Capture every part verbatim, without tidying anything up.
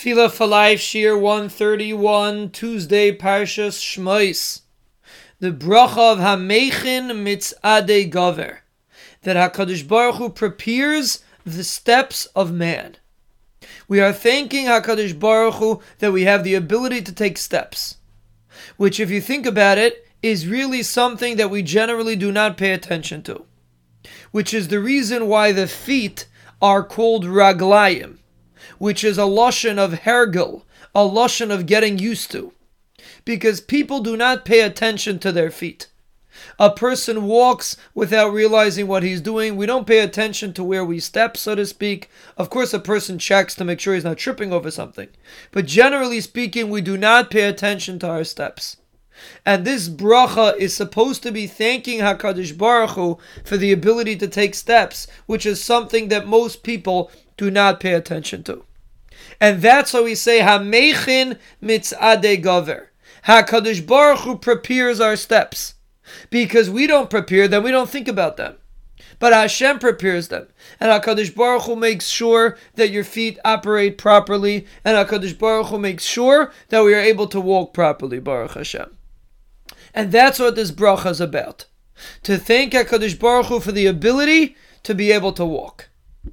Tefillah for Life, Shir one thirty-one, Tuesday, Parshas Shmois. The bracha of Hamechin Mitzadei Gover, that HaKadosh Baruch Hu prepares the steps of man. We are thanking HaKadosh Baruch Hu that we have the ability to take steps, which, if you think about it, is really something that we generally do not pay attention to, which is the reason why the feet are called raglayim, which is a lashon of hergel, a lashon of getting used to, because people do not pay attention to their feet. A person walks without realizing what he's doing. We don't pay attention to where we step, so to speak. Of course, a person checks to make sure he's not tripping over something. But generally speaking, we do not pay attention to our steps. And this bracha is supposed to be thanking HaKadosh Baruch Hu for the ability to take steps, which is something that most people do not pay attention to. And that's why we say, Hamechin Mitzadei Gover. HaKadosh Baruch Hu prepares our steps. Because we don't prepare them, we don't think about them. But Hashem prepares them. And HaKadosh Baruch Hu makes sure that your feet operate properly. And HaKadosh Baruch Hu makes sure that we are able to walk properly, Baruch Hashem. And that's what this bracha is about. To thank HaKadosh Baruch Hu for the ability to be able to walk.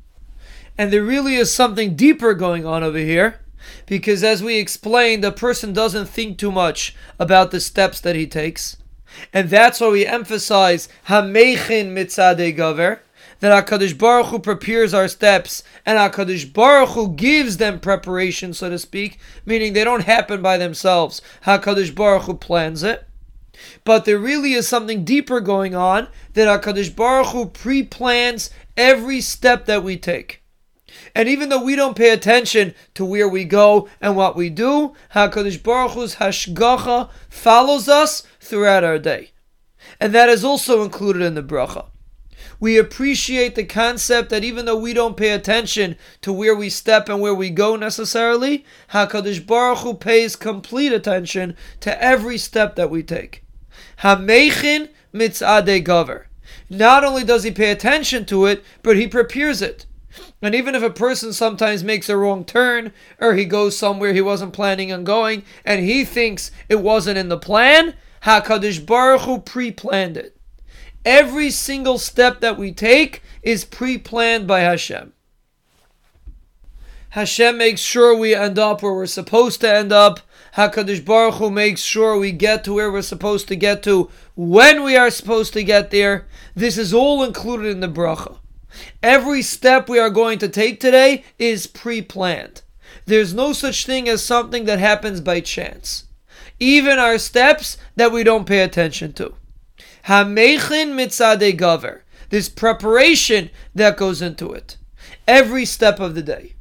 And there really is something deeper going on over here. Because as we explained, the person doesn't think too much about the steps that he takes. And that's why we emphasize Hamechin Mitzadei Gover, that HaKadosh Baruch Hu prepares our steps, and HaKadosh Baruch Hu gives them preparation, so to speak, meaning they don't happen by themselves. HaKadosh Baruch Hu plans it. But there really is something deeper going on, that HaKadosh Baruch Hu pre-plans every step that we take. And even though we don't pay attention to where we go and what we do, HaKadosh Baruch Hu's hashgacha follows us throughout our day. And that is also included in the bracha. We appreciate the concept that even though we don't pay attention to where we step and where we go necessarily, HaKadosh Baruch Hu pays complete attention to every step that we take. Hamechin Mitzadei Gover. Not only does he pay attention to it, but he prepares it. And even if a person sometimes makes a wrong turn, or he goes somewhere he wasn't planning on going, and he thinks it wasn't in the plan, HaKadosh Baruch Hu pre-planned it. Every single step that we take is pre-planned by Hashem. Hashem makes sure we end up where we're supposed to end up. HaKadosh Baruch Hu makes sure we get to where we're supposed to get to when we are supposed to get there. This is all included in the bracha. Every step we are going to take today is pre-planned. There's no such thing as something that happens by chance. Even our steps that we don't pay attention to. Hamechin Mitzadei Gover. This preparation that goes into it. Every step of the day.